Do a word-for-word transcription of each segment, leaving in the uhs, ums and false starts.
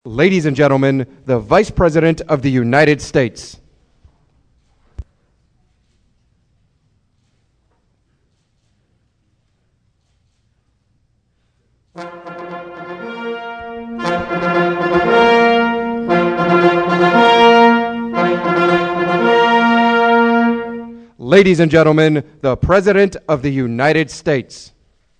Ladies and gentlemen, the Vice President of the United States. Ladies and gentlemen, the President of the United States.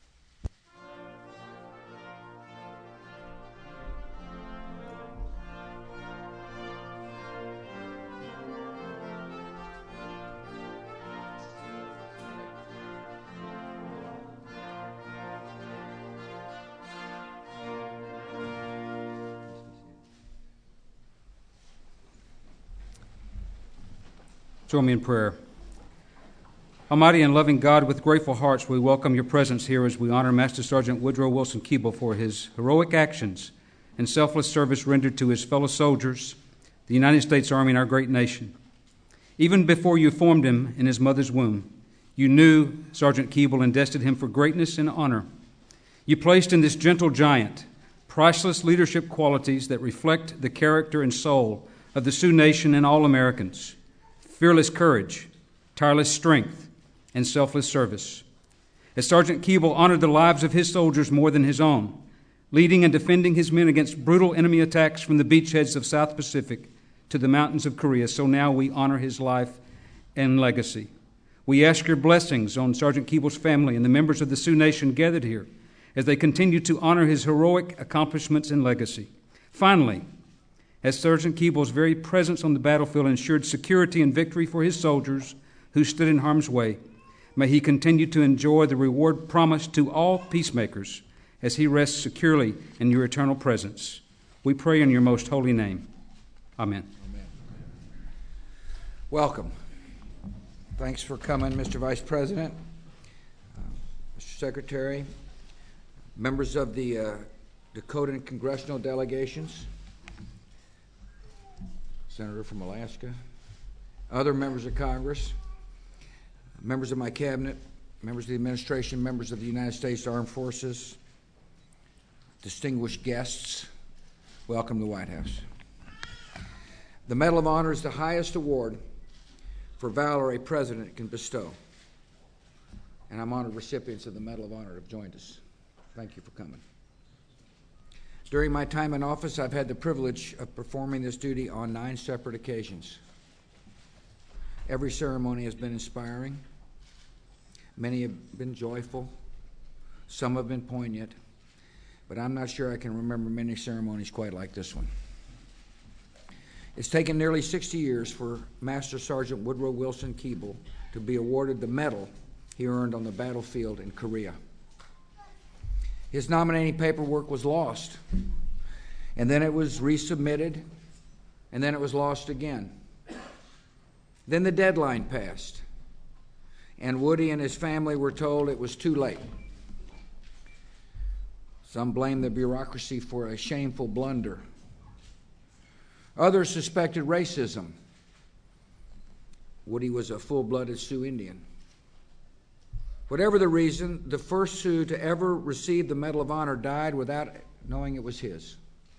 Join me in prayer. Almighty and loving God, with grateful hearts we welcome your presence here as we honor Master Sergeant Woodrow Wilson Keeble for his heroic actions and selfless service rendered to his fellow soldiers, the United States Army, and our great nation. Even before you formed him in his mother's womb, you knew Sergeant Keeble and destined him for greatness and honor. You placed in this gentle giant priceless leadership qualities that reflect the character and soul of the Sioux Nation and all Americans. Fearless courage, tireless strength, and selfless service. As Sergeant Keeble honored the lives of his soldiers more than his own, leading and defending his men against brutal enemy attacks from the beachheads of South Pacific to the mountains of Korea, so now we honor his life and legacy. We ask your blessings on Sergeant Keeble's family and the members of the Sioux Nation gathered here as they continue to honor his heroic accomplishments and legacy. Finally, as Sergeant Keeble's very presence on the battlefield ensured security and victory for his soldiers who stood in harm's way, may he continue to enjoy the reward promised to all peacemakers as he rests securely in your eternal presence. We pray in your most holy name. Amen. Amen. Welcome. Thanks for coming, Mister Vice President, uh, Mister Secretary, members of the uh, Dakota congressional delegations, Senator from Alaska, other members of Congress, members of my cabinet, members of the administration, members of the United States Armed Forces, distinguished guests, welcome to the White House. The Medal of Honor is the highest award for valor a president can bestow, and I'm honored recipients of the Medal of Honor have joined us. Thank you for coming. During my time in office, I've had the privilege of performing this duty on nine separate occasions. Every ceremony has been inspiring. Many have been joyful. Some have been poignant. But I'm not sure I can remember many ceremonies quite like this one. It's taken nearly sixty years for Master Sergeant Woodrow Wilson Keeble to be awarded the medal he earned on the battlefield in Korea. His nominating paperwork was lost, and then it was resubmitted, and then it was lost again. Then the deadline passed, and Woody and his family were told it was too late. Some blamed the bureaucracy for a shameful blunder. Others suspected racism. Woody was a full-blooded Sioux Indian. Whatever the reason, the first Sioux to ever receive the Medal of Honor died without knowing it was his.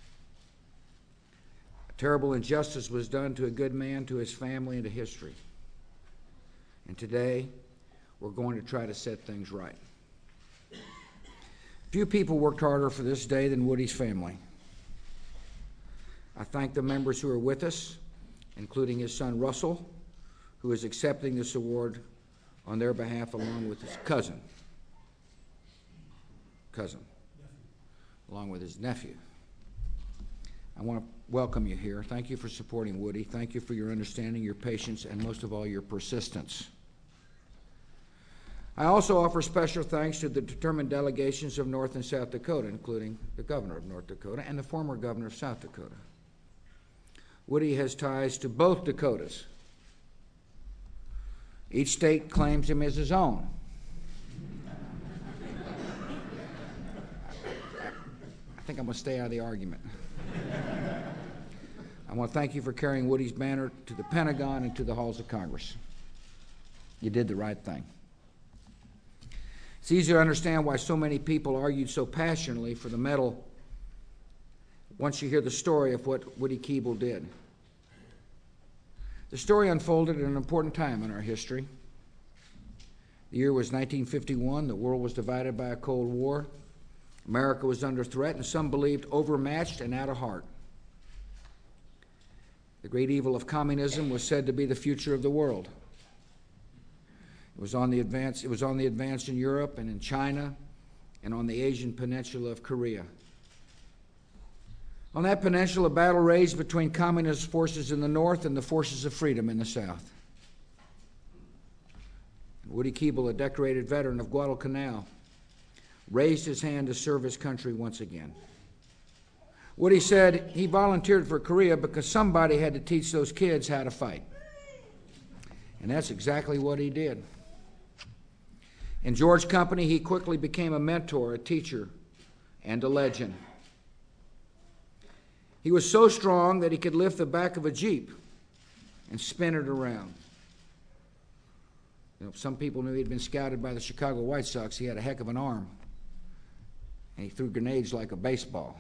A terrible injustice was done to a good man, to his family, and to history. And today, we're going to try to set things right. Few people worked harder for this day than Woody's family. I thank the members who are with us, including his son Russell, who is accepting this award on their behalf, along with his cousin, cousin, along with his nephew. I want to welcome you here. Thank you for supporting Woody. Thank you for your understanding, your patience, and most of all, your persistence. I also offer special thanks to the determined delegations of North and South Dakota, including the governor of North Dakota and the former governor of South Dakota. Woody has ties to both Dakotas. Each state claims him as his own. I think I'm going to stay out of the argument. I want to thank you for carrying Woody's banner to the Pentagon and to the halls of Congress. You did the right thing. It's easy to understand why so many people argued so passionately for the medal once you hear the story of what Woody Keeble did. The story unfolded at an important time in our history. The year was nineteen fifty-one. The world was divided by a Cold War. America was under threat, and some believed overmatched and out of heart. The great evil of communism was said to be the future of the world. It was on the advance, it was on the advance in Europe and in China and on the Asian peninsula of Korea. On that peninsula, a battle raged between communist forces in the north and the forces of freedom in the south. Woody Keeble, a decorated veteran of Guadalcanal, raised his hand to serve his country once again. Woody said he volunteered for Korea because somebody had to teach those kids how to fight. And that's exactly what he did. In George Company, he quickly became a mentor, a teacher, and a legend. He was so strong that he could lift the back of a Jeep and spin it around. You know, some people knew he'd been scouted by the Chicago White Sox. He had a heck of an arm, and he threw grenades like a baseball.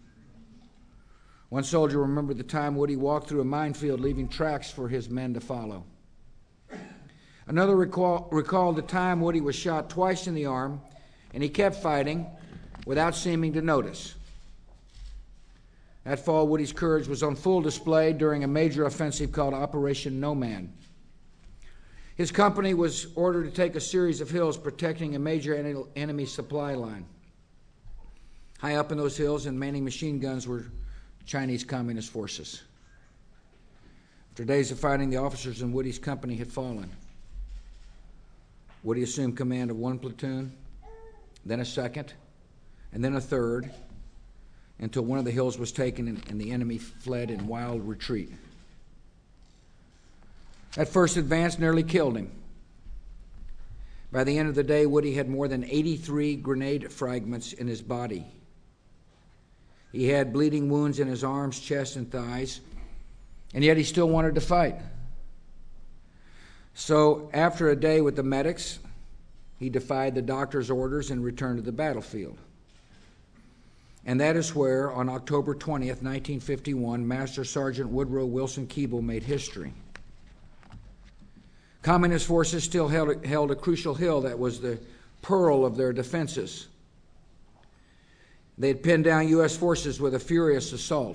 One soldier remembered the time Woody walked through a minefield, leaving tracks for his men to follow. Another recall, recalled the time Woody was shot twice in the arm, and he kept fighting without seeming to notice. That fall, Woody's courage was on full display during a major offensive called Operation No Man. His company was ordered to take a series of hills protecting a major enemy supply line. High up in those hills and manning machine guns were Chinese Communist forces. After days of fighting, the officers in Woody's company had fallen. Woody assumed command of one platoon, then a second, and then a third, until one of the hills was taken and, and the enemy fled in wild retreat. That first advance nearly killed him. By the end of the day, Woody had more than eighty-three grenade fragments in his body. He had bleeding wounds in his arms, chest, and thighs, and yet he still wanted to fight. So after a day with the medics, he defied the doctor's orders and returned to the battlefield. And that is where, on October twentieth, nineteen fifty-one, Master Sergeant Woodrow Wilson Keeble made history. Communist forces still held, held a crucial hill that was the pearl of their defenses. They had pinned down U S forces with a furious assault.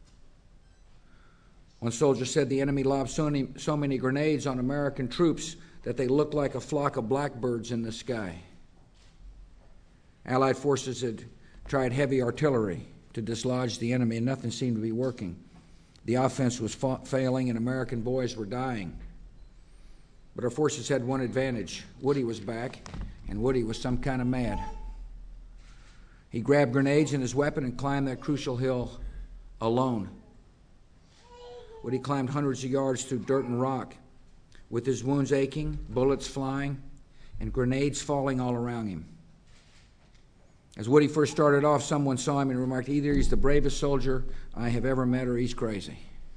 One soldier said the enemy lobbed so many, so many grenades on American troops that they looked like a flock of blackbirds in the sky. Allied forces had tried heavy artillery to dislodge the enemy, and nothing seemed to be working. The offense was fa- failing, and American boys were dying. But our forces had one advantage. Woody was back, and Woody was some kind of mad. He grabbed grenades and his weapon and climbed that crucial hill alone. Woody climbed hundreds of yards through dirt and rock, with his wounds aching, bullets flying, and grenades falling all around him. As Woody first started off, someone saw him and remarked, either he's the bravest soldier I have ever met or he's crazy.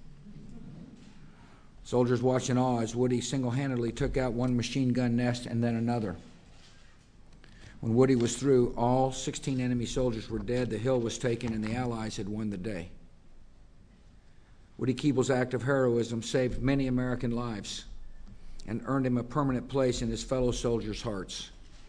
Soldiers watched in awe as Woody single-handedly took out one machine gun nest and then another. When Woody was through, all sixteen enemy soldiers were dead, the hill was taken, and the Allies had won the day. Woody Keeble's act of heroism saved many American lives and earned him a permanent place in his fellow soldiers' hearts.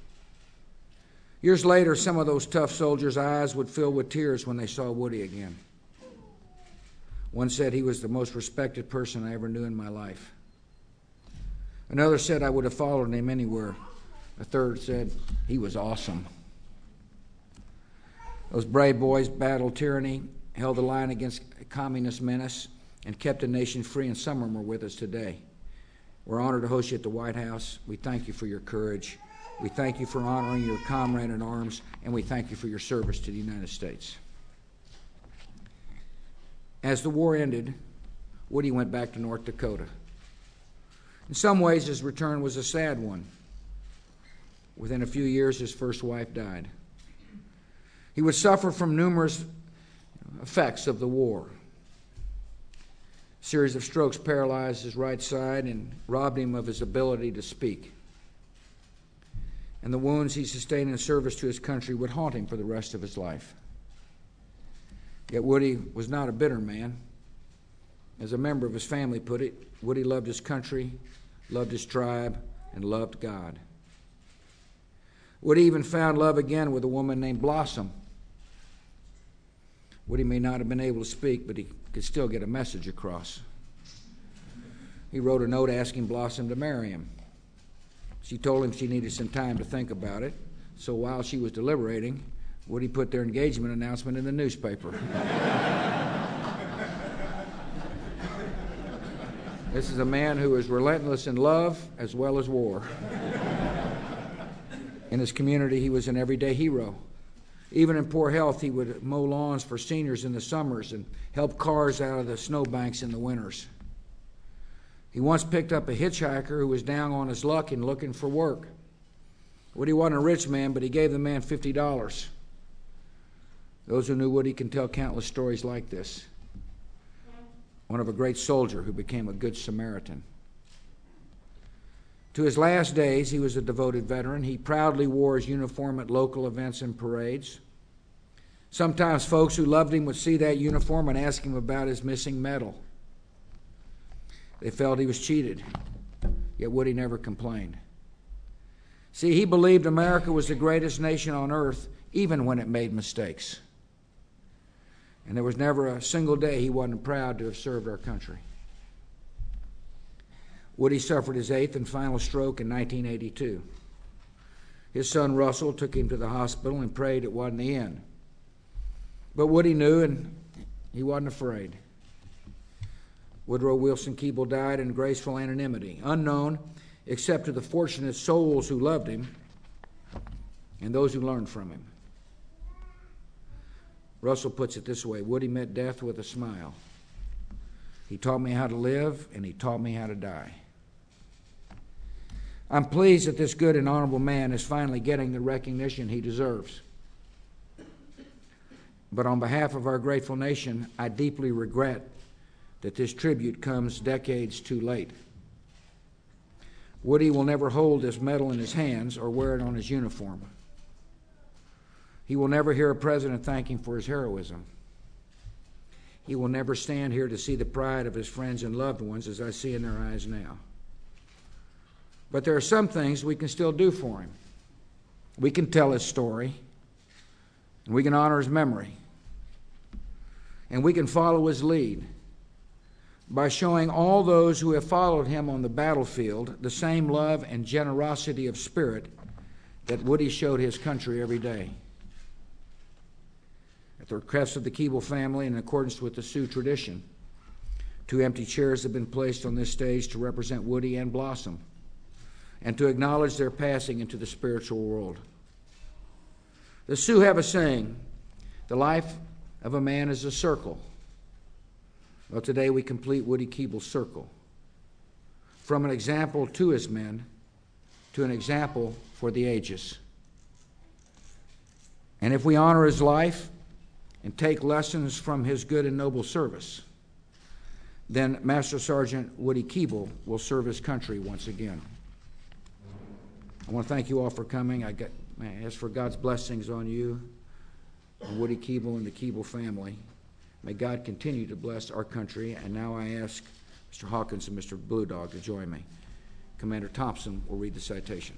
Years later, some of those tough soldiers' eyes would fill with tears when they saw Woody again. One said he was the most respected person I ever knew in my life. Another said I would have followed him anywhere. A third said he was awesome. Those brave boys battled tyranny, held the line against a communist menace, and kept the nation free, and some of them are with us today. We're honored to host you at the White House. We thank you for your courage. We thank you for honoring your comrade in arms, and we thank you for your service to the United States. As the war ended, Woody went back to North Dakota. In some ways, his return was a sad one. Within a few years, his first wife died. He would suffer from numerous effects of the war. A series of strokes paralyzed his right side and robbed him of his ability to speak. And the wounds he sustained in service to his country would haunt him for the rest of his life. Yet Woody was not a bitter man. As a member of his family put it, Woody loved his country, loved his tribe, and loved God. Woody even found love again with a woman named Blossom. Woody may not have been able to speak, but he could still get a message across. He wrote a note asking Blossom to marry him. She told him she needed some time to think about it, so while she was deliberating, Woody put their engagement announcement in the newspaper. This is a man who is relentless in love as well as war. In his community, he was an everyday hero. Even in poor health, he would mow lawns for seniors in the summers and help cars out of the snowbanks in the winters. He once picked up a hitchhiker who was down on his luck and looking for work. Woody wasn't a rich man, but he gave the man fifty dollars. Those who knew Woody can tell countless stories like this. One of a great soldier who became a good Samaritan. To his last days, he was a devoted veteran. He proudly wore his uniform at local events and parades. Sometimes folks who loved him would see that uniform and ask him about his missing medal. They felt he was cheated, yet Woody never complained. See, he believed America was the greatest nation on earth, even when it made mistakes. And there was never a single day he wasn't proud to have served our country. Woody suffered his eighth and final stroke in nineteen eighty-two. His son Russell took him to the hospital and prayed it wasn't the end. But Woody knew, and he wasn't afraid. Woodrow Wilson Keeble died in graceful anonymity, unknown except to the fortunate souls who loved him and those who learned from him. Russell puts it this way: Woody met death with a smile. He taught me how to live, and he taught me how to die. I'm pleased that this good and honorable man is finally getting the recognition he deserves. But on behalf of our grateful nation, I deeply regret that this tribute comes decades too late. Woody will never hold this medal in his hands or wear it on his uniform. He will never hear a president thank him for his heroism. He will never stand here to see the pride of his friends and loved ones as I see in their eyes now. But there are some things we can still do for him. We can tell his story, and we can honor his memory, and we can follow his lead by showing all those who have followed him on the battlefield the same love and generosity of spirit that Woody showed his country every day. At the request of the Keeble family, in accordance with the Sioux tradition, two empty chairs have been placed on this stage to represent Woody and Blossom and to acknowledge their passing into the spiritual world. The Sioux have a saying, "The life of a man is a circle." Well, today we complete Woody Keeble's circle, from an example to his men to an example for the ages. And if we honor his life and take lessons from his good and noble service, then Master Sergeant Woody Keeble will serve his country once again. I want to thank you all for coming. I, got, I ask for God's blessings on you, on Woody Keeble and the Keeble family. May God continue to bless our country. And now I ask Mister Hawkins and Mister Blue Dog to join me. Commander Thompson will read the citation.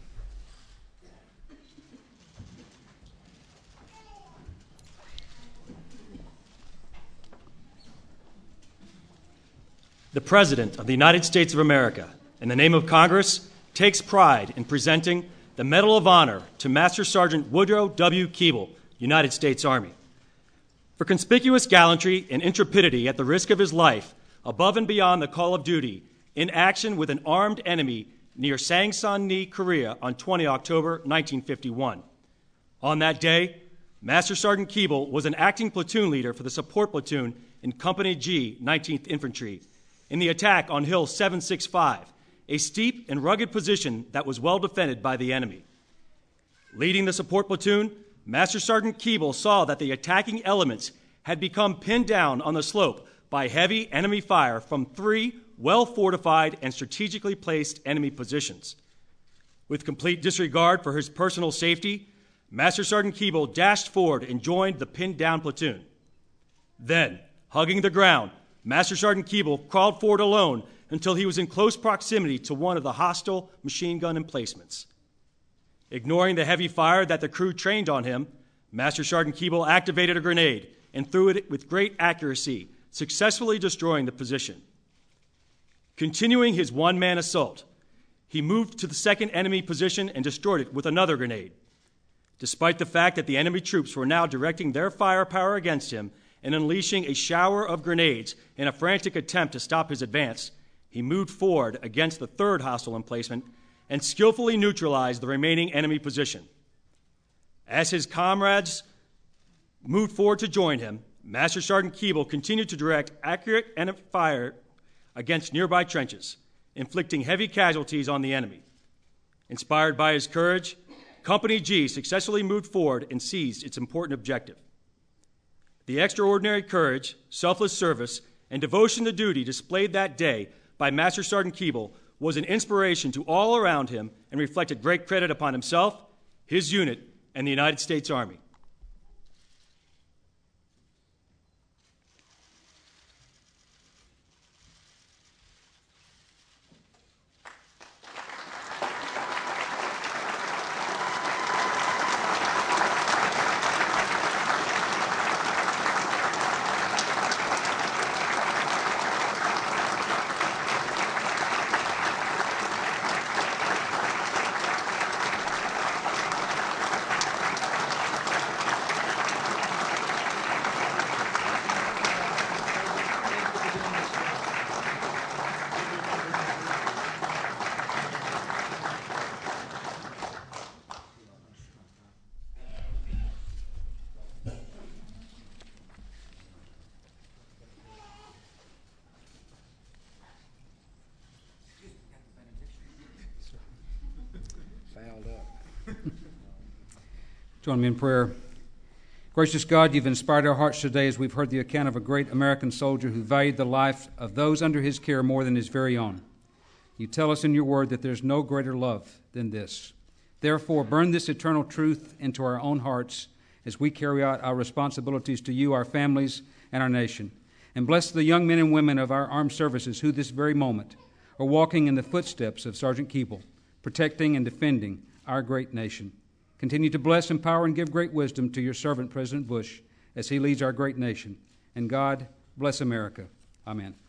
The President of the United States of America, in the name of Congress, takes pride in presenting the Medal of Honor to Master Sergeant Woodrow W. Keeble, United States Army. For conspicuous gallantry and intrepidity at the risk of his life, above and beyond the call of duty, in action with an armed enemy near Sang Son Ni, Korea on the twentieth of October, nineteen fifty-one. On that day, Master Sergeant Keeble was an acting platoon leader for the support platoon in Company G, nineteenth Infantry, in the attack on Hill seven sixty-five, a steep and rugged position that was well defended by the enemy. Leading the support platoon, Master Sergeant Keeble saw that the attacking elements had become pinned down on the slope by heavy enemy fire from three well-fortified and strategically placed enemy positions. With complete disregard for his personal safety, Master Sergeant Keeble dashed forward and joined the pinned-down platoon. Then, hugging the ground, Master Sergeant Keeble crawled forward alone until he was in close proximity to one of the hostile machine gun emplacements. Ignoring the heavy fire that the crew trained on him, Master Sergeant Keeble activated a grenade and threw it with great accuracy, successfully destroying the position. Continuing his one-man assault, he moved to the second enemy position and destroyed it with another grenade. Despite the fact that the enemy troops were now directing their firepower against him and unleashing a shower of grenades in a frantic attempt to stop his advance, he moved forward against the third hostile emplacement and skillfully neutralized the remaining enemy position. As his comrades moved forward to join him, Master Sergeant Keeble continued to direct accurate enemy fire against nearby trenches, inflicting heavy casualties on the enemy. Inspired by his courage, Company G successfully moved forward and seized its important objective. The extraordinary courage, selfless service, and devotion to duty displayed that day by Master Sergeant Keeble was an inspiration to all around him and reflected great credit upon himself, his unit, and the United States Army. Join me in prayer. Gracious God, you've inspired our hearts today as we've heard the account of a great American soldier who valued the life of those under his care more than his very own. You tell us in your word that there's no greater love than this. Therefore, burn this eternal truth into our own hearts as we carry out our responsibilities to you, our families, and our nation. And bless the young men and women of our armed services who this very moment are walking in the footsteps of Sergeant Keeble, protecting and defending our great nation. Continue to bless, empower, and give great wisdom to your servant, President Bush, as he leads our great nation. And God, bless America. Amen.